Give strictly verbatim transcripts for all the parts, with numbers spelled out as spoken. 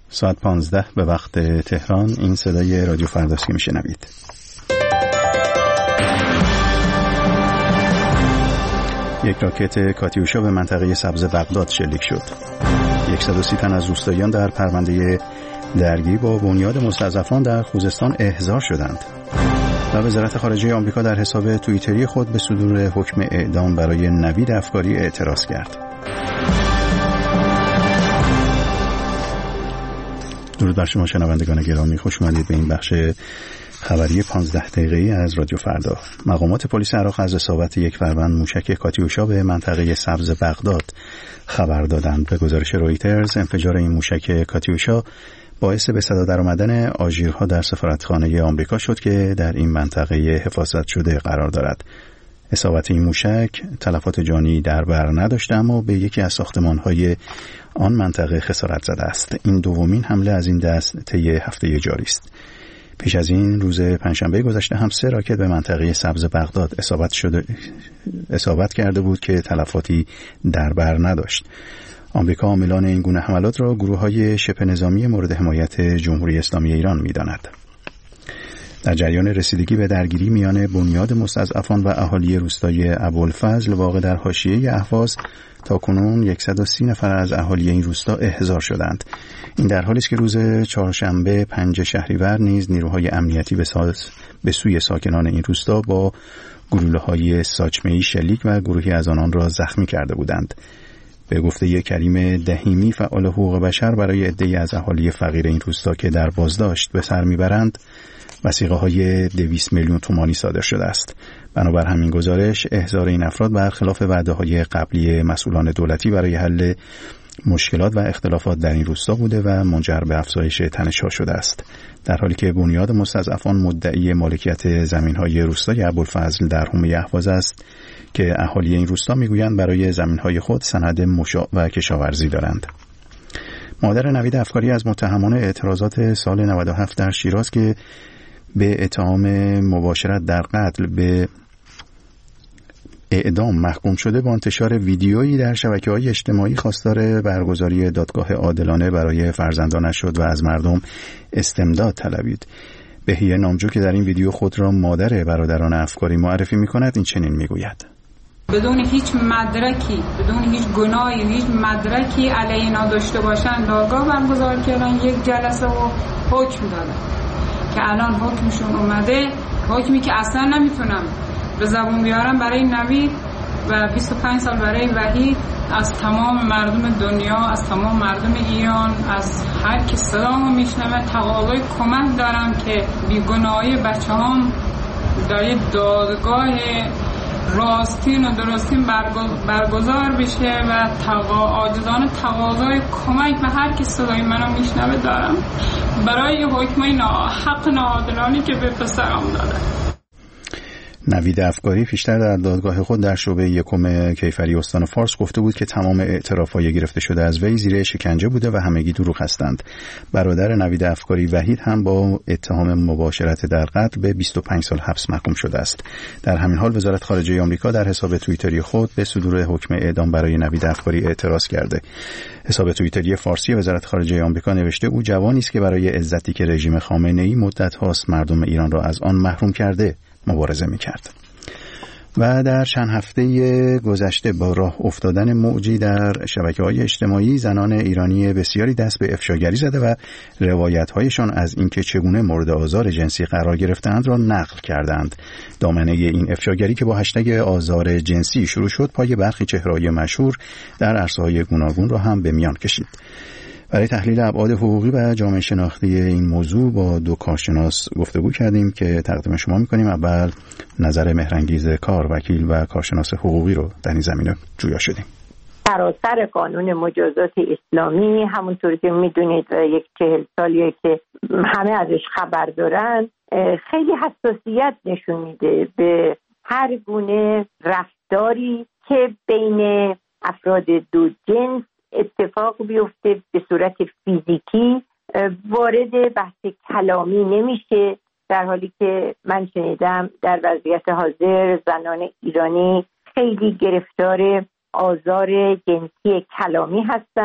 ساعت پانزده به وقت تهران. این صدای رادیو فرداست که میشنوید. یک راکت کاتیوشا به منطقه سبز بغداد شلیک شد. صد و سی تن از روستاییان در پرونده درگیری با بنیاد مستضعفان در خوزستان احضار شدند. و وزارت خارجه آمریکا در حساب توییتری خود به صدور حکم اعدام برای نوید افکاری اعتراض کرد. درود بر شما شنوندگان گرامی، خوش اومدید به این بخش خبری پانزده دقیقه‌ای از رادیو فردا. مقامات پلیس عراق از اصابت یک فروند موشک کاتیوشا به منطقه سبز بغداد خبر دادند. به گزارش رویترز انفجار این موشک کاتیوشا باعث به صدا درآمدن آژیرها در سفارتخانه آمریکا شد که در این منطقه حفاظت شده قرار دارد. اصابت این موشک تلفات جانی در بر نداشته، اما به یکی از ساختمان‌های آن منطقه خسارت زده است. این دومین حمله از این دست طی هفته جاری است. پیش از این روز پنجشنبه گذشته هم سه راکت به منطقه سبز بغداد اصابت شده اصابت کرده بود که تلفاتی در بر نداشت. آمریکا عاملان این گونه حملات را گروه‌های شبه نظامی مورد حمایت جمهوری اسلامی ایران می‌داند. در جریان رسیدگی به درگیری میان بنیاد مستضعفان و اهالی روستای ابوالفضل واقع در حاشیه اهواز، تاکنون صد و سی نفر از اهالی این روستا احضار شدند. این در حالی است که روز چهارشنبه پنج شهریور نیز نیروهای امنیتی به, ساز به سوی ساکنان این روستا با گلوله‌های ساچمه‌ای شلیک و گروهی از آنان را زخمی کرده بودند. به گفته کریم دهیمی فعال حقوق بشر، برای عده‌ای از اهالی فقیر این روستا که در بازداشت به سر میبرند وثیقه های دویست میلیون تومانی صادر شده است. بنابر همین گزارش احضار این افراد برخلاف وعده های قبلی مسئولان دولتی برای حل مشکلات و اختلافات در این روستا بوده و منجر به افزایش تنش‌ها شده است. در حالی که بنیاد مستضعفان مدعی مالکیت زمین‌های روستای ابوالفضل در حومه اهواز است که اهالی این روستا میگویند برای زمین‌های خود سند مشاع و کشاورزی دارند. مادر نوید افکاری از متهمان اعتراضات سال نود و هفت در شیراز که به اتهام مباشرت در قتل به اعدام محکوم شده، با انتشار ویدیویی در شبکه‌های اجتماعی خواستار برگزاری دادگاه عادلانه برای فرزندانش شد و از مردم استمداد طلبید. بهیه نامجو که در این ویدیو خود را مادر برادران افکاری معرفی می‌کند، این چنین می‌گوید: بدون هیچ مدرکی، بدون هیچ گناهی، هیچ مدرکی علیه اینا داشته باشن دادگاه برگزار کردن، یک جلسه و حکم دادن که الان حکمشون اومده، حکمی که اصلا نمیتونم به زبون بیارم برای نوید و بیست و پنج سال برای وحید. از تمام مردم دنیا، از تمام مردم ایران، از هر کی صدامو میشنوه تقاضای کمک دارم که بیگناهی بچه هم در یک دادگاه راستین و درستین برگزار بشه و تقا... عاجزانه تقاضای کمک به هر کی صدای منو میشنوه دارم برای حکمای حق ناعادلانه که به پسرم داده. نوید افکاری پیشتر در دادگاه خود در شعبه یکم کیفری استان فارس گفته بود که تمام اعتراف‌های گرفته شده از وی زیر شکنجه بوده و همگی دروغ هستند. برادر نوید افکاری وحید هم با اتهام مباشرت در قتل به بیست و پنج سال حبس محکوم شده است. در همین حال وزارت خارجه آمریکا در حساب توییتری خود به صدور حکم اعدام برای نوید افکاری اعتراض کرده. حساب توییتری فارسی وزارت خارجه آمریکا نوشته: او جوانی است که برای عزتی که رژیم خامنه‌ای مدت هاست مردم ایران را از آن محروم کرده مبارزه می‌کرد. و در چند هفته گذشته با راه افتادن موجی در شبکه‌های اجتماعی، زنان ایرانی بسیاری دست به افشاگری زده و روایت‌هایشان از اینکه چگونه مورد آزار جنسی قرار گرفتند را نقل کردند. دامنه این افشاگری که با هشتگ آزار جنسی شروع شد، پای برخی چهره‌های مشهور در عرصه‌های گوناگون را هم به میان کشید. برای تحلیل ابعاد حقوقی و جامعه شناختی این موضوع با دو کارشناس گفتگو کردیم که تقدیم شما می‌کنیم. اول نظر مهرانگیز کار، وکیل و کارشناس حقوقی رو در این زمینه جویا شدیم. سراسر قانون مجازات اسلامی همونطور که می‌دونید یک چهل سالیه که همه ازش خبر دارن، خیلی حساسیت نشون میده به هر گونه رفتاری که بین افراد دو جنس اتفاق بیفته به صورت فیزیکی وارد بحث کلامی نمیشه، در حالی که من شنیدم در وضعیت حاضر زنان ایرانی خیلی گرفتار آزار جنسی کلامی هستند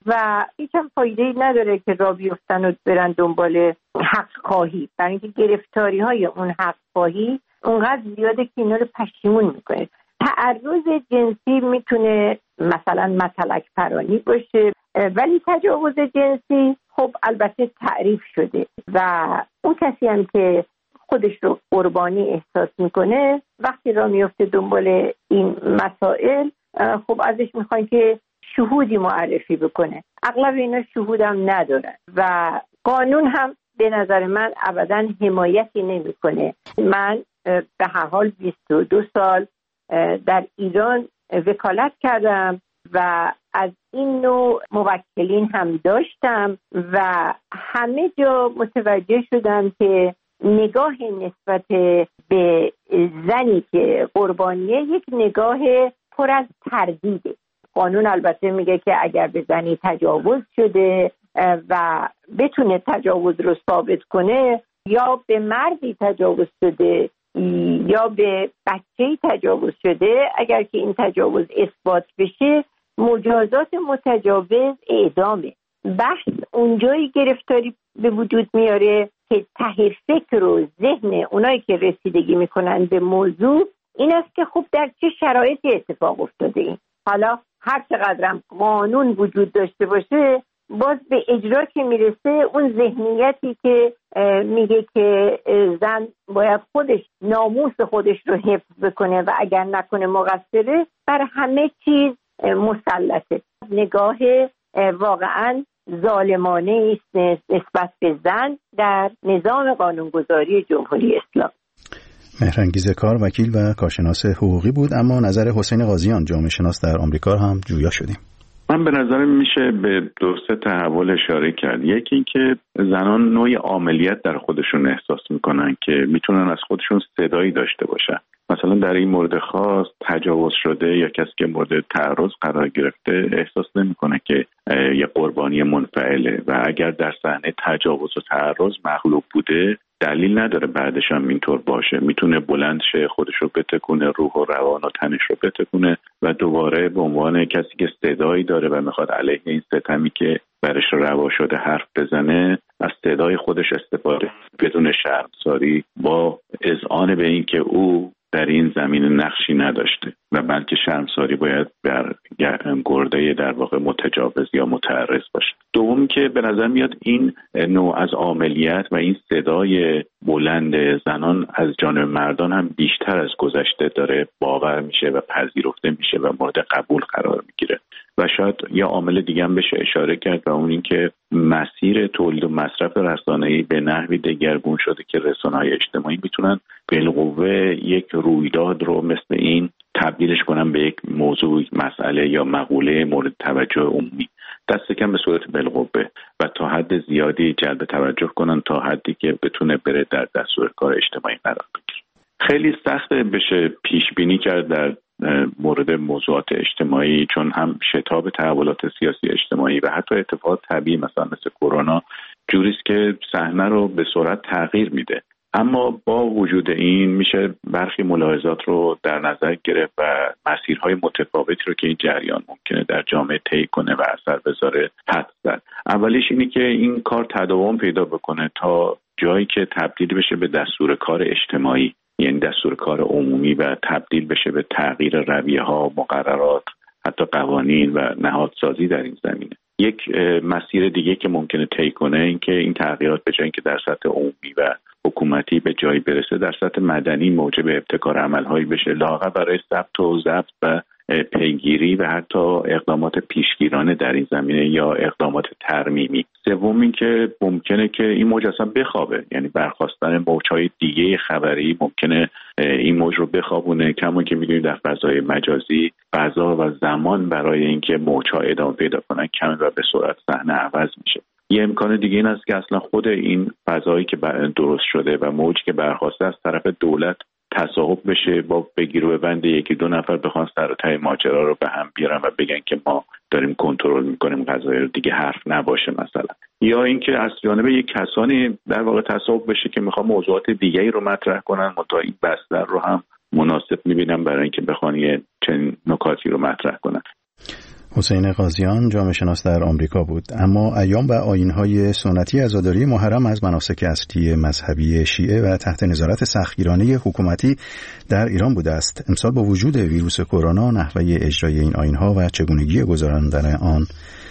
و هیچ هم فایده‌ای نداره که را بیفتن و برن دنبال حق خواهی، برای اینکه گرفتاری های اون حق خواهی اونقدر زیاده که اینا رو پشیمون میکنه. تعرض جنسی میتونه مثلا مطلق پرانی باشه، ولی تجاوز جنسی خب البته تعریف شده و اون کسی هم که خودش رو قربانی احساس میکنه وقتی را میفته دنبال این مسائل خب ازش میخواین که شهودی معرفی بکنه. اغلب اینا شهود هم ندارن و قانون هم به نظر من ابداً حمایتی نمیکنه. من به هر حال بیست و دو سال در ایران وکالت کردم و از این نوع موکلین هم داشتم و همه جا متوجه شدم که نگاه نسبت به زنی که قربانیه یک نگاه پر از تردیده. قانون البته میگه که اگر به زنی تجاوز شده و بتونه تجاوز رو ثابت کنه، یا به مردی تجاوز شده یا به بچه‌ای تجاوز شده، اگر که این تجاوز اثبات بشه مجازات متجاوز اعدامه. بحث اونجایی گرفتاری به وجود میاره که ته فکر و ذهن اونایی که رسیدگی میکنن به موضوع این است که خب در چه شرایطی اتفاق افتاده این. حالا هر چقدرم قانون وجود داشته باشه باز به اجرا که میرسه اون ذهنیتی که میگه که زن باید خودش ناموس خودش رو حفظ بکنه و اگر نکنه مقصره، بر همه چیز مسلطه. نگاه واقعا ظالمانه است نسبت به زن در نظام قانونگذاری جمهوری اسلامی. مهرانگیز کار وکیل و کارشناس حقوقی بود، اما نظر حسین قاضیان جامعه شناس در آمریکا هم جویا شدیم. من به نظرم میشه به دو سه تحول اشاره کرد. یکی این که زنان نوعی عاملیت در خودشون احساس میکنن که میتونن از خودشون صدایی داشته باشن. مثلا در این مورد خاص تجاوز شده یا کسی که مورد تعرض قرار گرفته احساس نمیکنه که یه قربانی منفعله و اگر در صحنه تجاوز و تعرض مغلوب بوده دلیل نداره بعدش هم اینطور باشه. میتونه بلند شه، خودش رو بتکونه، روح و روان و تنش رو بتکونه و دوباره به عنوان کسی که صدایی داره و میخواد علیه این ستمی که برش روا شده حرف بزنه از صدای خودش استفاده بدون شرمساری، با اذعان به این که او در این زمین نقشی نداشته و بلکه شرمساری باید بر گرده در واقع متجاوز یا متعرض باشه. دوم که به نظر میاد این نوع از عاملیت و این صدای بلند زنان از جانب مردان هم بیشتر از گذشته داره باور میشه و پذیرفته میشه و مورد قبول قرار میگیره. و شاید یه عامل دیگه هم بشه اشاره کرد و اون این که مسیر تولید و مصرف رسانه‌ای به نحوی دگرگون شده که رسانه‌های اجتماعی میتونن بالقوه یک رویداد رو مثل این تبدیلش کنن به یک موضوع، مسئله یا مقوله مورد توجه عمومی، دست کم به صورت بالقوه و تا حد زیادی جلب توجه کنن تا حدی که بتونه بره در دستور کار اجتماعی قرار بگیره. خیلی سخته بشه پیش بینی کرد در مورد موضوعات اجتماعی، چون هم شتاب تحولات سیاسی اجتماعی و حتی اتفاقات طبیعی مثلا مثل کرونا جوریست که صحنه رو به سرعت تغییر میده. اما با وجود این میشه برخی ملاحظات رو در نظر گرفت و مسیرهای متفاوتی رو که این جریان ممکنه در جامعه طی کنه و اثر بذاره حدس زد. اولیش اینه که این کار تداوم پیدا بکنه تا جایی که تبدیل بشه به دستور کار اجتماعی، یعنی دستور کار عمومی و تبدیل بشه به تغییر رویه ها، مقررات، حتی قوانین و نهادسازی در این زمینه. یک مسیر دیگه که ممکنه طی کنه این که این تغییرات به جای اینکه در سطح عمومی و حکومتی به جایی برسه در سطح مدنی موجب ابتکار عملهایی بشه، لااقل برای ثبت و ضبط و پیگیری و حتی اقدامات پیشگیرانه در این زمینه یا اقدامات ترمیمی. سوم این که ممکنه که این موج اصلا بخوابه، یعنی برخاستن موجهای دیگه خبری ممکنه این موج رو بخوابونه. کما که میدونید در فضای مجازی فضا و زمان برای اینکه موجها ادامه پیدا کنن کم و به سرعت صحنه عوض میشه. یه امکان دیگه این است که اصلا خود این فضایی که درست شده و موجی که برخواسته از طرف دولت تصاحب بشه، با بگیر و بند یکی دو نفر بخوان سر و ته ماجرا رو به هم بیارن و بگن که ما داریم کنترل میکنیم قضایی رو، دیگه حرف نباشه مثلا. یا اینکه از جانب یک کسانی در واقع تصاحب بشه که میخوان موضوعات دیگه‌ای رو مطرح کنن، متا این بستر رو هم مناسب میبینن برای اینکه بخوان یه چنین نکاتی رو مطرح کنن. حسین قاضیان جامعه شناس در آمریکا بود. اما ایام و آیین‌های سنتی عزاداری محرم از مناسک اصلی مذهبی شیعه و تحت نظارت سختگیرانه حکومتی در ایران بوده است. امسال با وجود ویروس کرونا نحوه اجرای این آیین‌ها و چگونگی گذراندن آن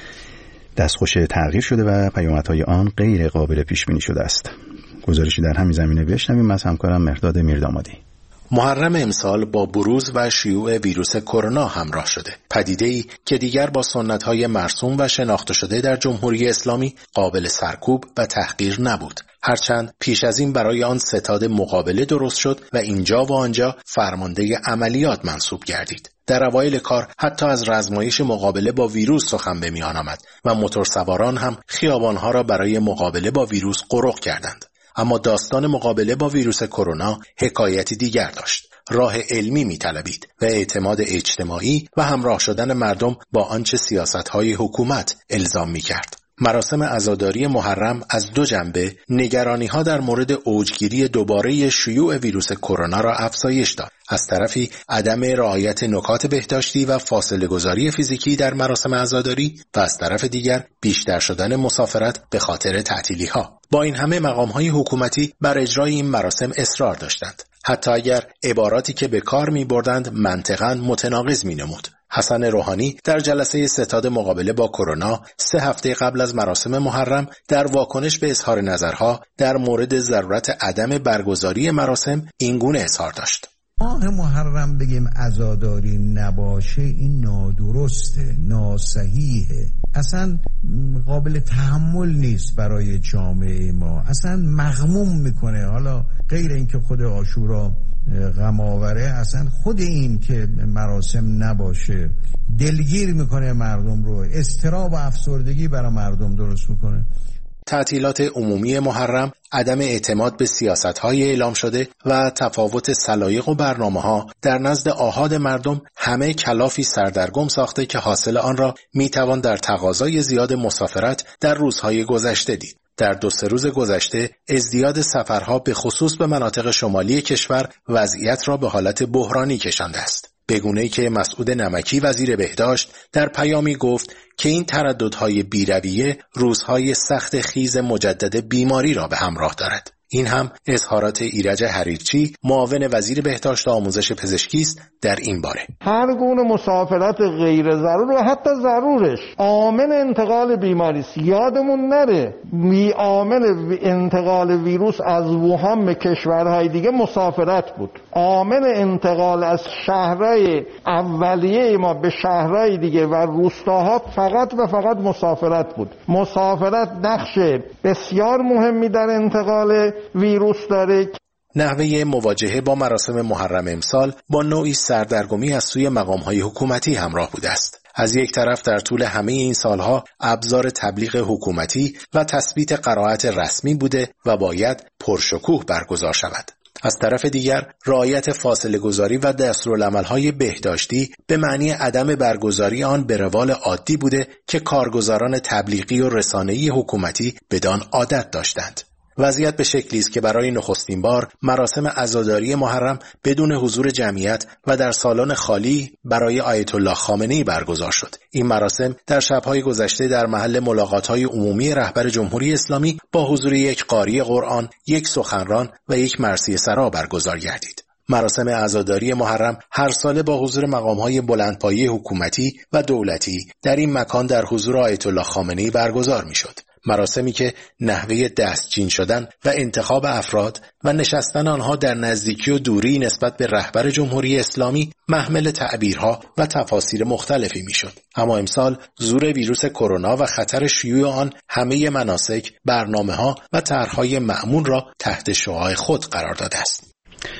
دستخوش تغییر شده و پیامدهای آن غیر قابل پیش بینی شده است. گزارشی در همین زمینه بشنویم از همکارم مهرداد میردامادی. محرم امسال با بروز و شیوع ویروس کرونا همراه شده. پدیده‌ای که دیگر با سنت‌های مرسوم و شناخته شده در جمهوری اسلامی قابل سرکوب و تحقیر نبود. هرچند پیش از این برای آن ستاد مقابله درست شد و اینجا و آنجا فرمانده عملیات منصوب گردید. در اوایل کار حتی از رزمایش مقابله با ویروس سخن به میان آمد و موتورسواران هم خیابان‌ها را برای مقابله با ویروس قرق کردند. اما داستان مقابله با ویروس کرونا حکایتی دیگر داشت. راه علمی می‌طلبید و اعتماد اجتماعی و همراه شدن مردم با آنچه سیاست‌های حکومت الزام می‌کرد. مراسم عزاداری محرم از دو جنبه نگرانی‌ها در مورد اوجگیری دوباره شیوع ویروس کرونا را افزایش داد. از طرفی عدم رعایت نکات بهداشتی و فاصله گذاری فیزیکی در مراسم عزاداری و از طرف دیگر بیشتر شدن مسافرت به خاطر تعطیلی‌ها. با این همه مقام‌های حکومتی بر اجرای این مراسم اصرار داشتند، حتی اگر عباراتی که به کار می‌بردند منطقاً متناقض می‌نمود. حسن روحانی در جلسه ستاد مقابله با کرونا سه هفته قبل از مراسم محرم در واکنش به اظهار نظرها در مورد ضرورت عدم برگزاری مراسم این گونه اظهار داشت: ماه محرم بگیم عزاداری نباشه این نادرسته، ناصحیحه، اصلا قابل تحمل نیست برای جامعه ما، اصلا مغموم میکنه. حالا غیر اینکه خود عاشورا غم آوره، اصلا خود این که مراسم نباشه دلگیر میکنه مردم رو، اضطراب و افسردگی برای مردم درست میکنه. تعطیلات عمومی محرم، عدم اعتماد به سیاست‌های اعلام شده و تفاوت سلایق و برنامه‌ها در نزد آحاد مردم همه کلافی سردرگم ساخته که حاصل آن را میتوان در تقاضای زیاد مسافرت در روزهای گذشته دید. در دو سه روز گذشته ازدیاد سفرها به خصوص به مناطق شمالی کشور وضعیت را به حالت بحرانی کشانده است. به گونه‌ای که مسعود نمکی وزیر بهداشت در پیامی گفت که این ترددهای بی‌رویه روزهای سخت خیز مجدد بیماری را به همراه دارد. این هم اظهارات ایرج حریرچی معاون وزیر بهداشت و آموزش پزشکی است در این باره. هر گونه مسافرت غیر ضرور و حتی ضرورش عامل انتقال بیماری است. یادمون نره می عامل انتقال ویروس از ووهان به کشورهای دیگه مسافرت بود. عامل انتقال از شهرهای اولیه ما به شهرهای دیگه و روستاها فقط و فقط مسافرت بود. مسافرت نقش بسیار مهمی در انتقال ویروس داره. نحوه مواجهه با مراسم محرم امسال با نوعی سردرگمی از سوی مقام‌های حکومتی همراه بوده است. از یک طرف در طول همه این سالها ابزار تبلیغ حکومتی و تثبیت قرائت رسمی بوده و باید پرشکوه برگزار شود. از طرف دیگر رعایت فاصله گذاری و دستورالعمل‌های بهداشتی به معنی عدم برگزاری آن به روال عادی بوده که کارگزاران تبلیغی و رسانه‌ای حکومتی بدان عادت داشتند. وضعیت به شکلی است که برای نخستین بار مراسم عزاداری محرم بدون حضور جمعیت و در سالن خالی برای آیت الله خامنه‌ای برگزار شد. این مراسم در شب‌های گذشته در محل ملاقات‌های عمومی رهبر جمهوری اسلامی با حضور یک قاری قرآن، یک سخنران و یک مرثیه سرا برگزار گردید. مراسم عزاداری محرم هر ساله با حضور مقام‌های بلندپایه حکومتی و دولتی در این مکان در حضور آیت الله خامنه‌ای برگزار می‌شد. مراسمی که نحوه دستچین شدن و انتخاب افراد و نشستن آنها در نزدیکی و دوری نسبت به رهبر جمهوری اسلامی محمل تعبیرها و تفاسیر مختلفی میشد. اما امسال ظهور ویروس کرونا و خطر شیوع آن همه مناسک، برنامه‌ها و طرح‌های معمول را تحت شعاع خود قرار داده است.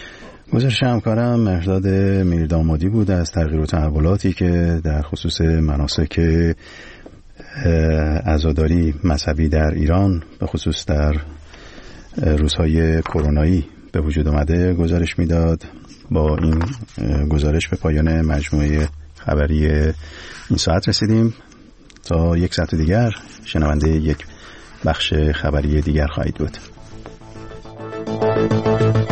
گزارش همکارم مهرداد میردامادی بود از تغییر و تحولاتی که در خصوص مناسک عزاداری مذهبی در ایران به خصوص در روزهای کرونایی به وجود آمده گزارش میداد. با این گزارش به پایان مجموعه خبری این ساعت رسیدیم. تا یک ساعت دیگر شنونده یک بخش خبری دیگر خواهید بود.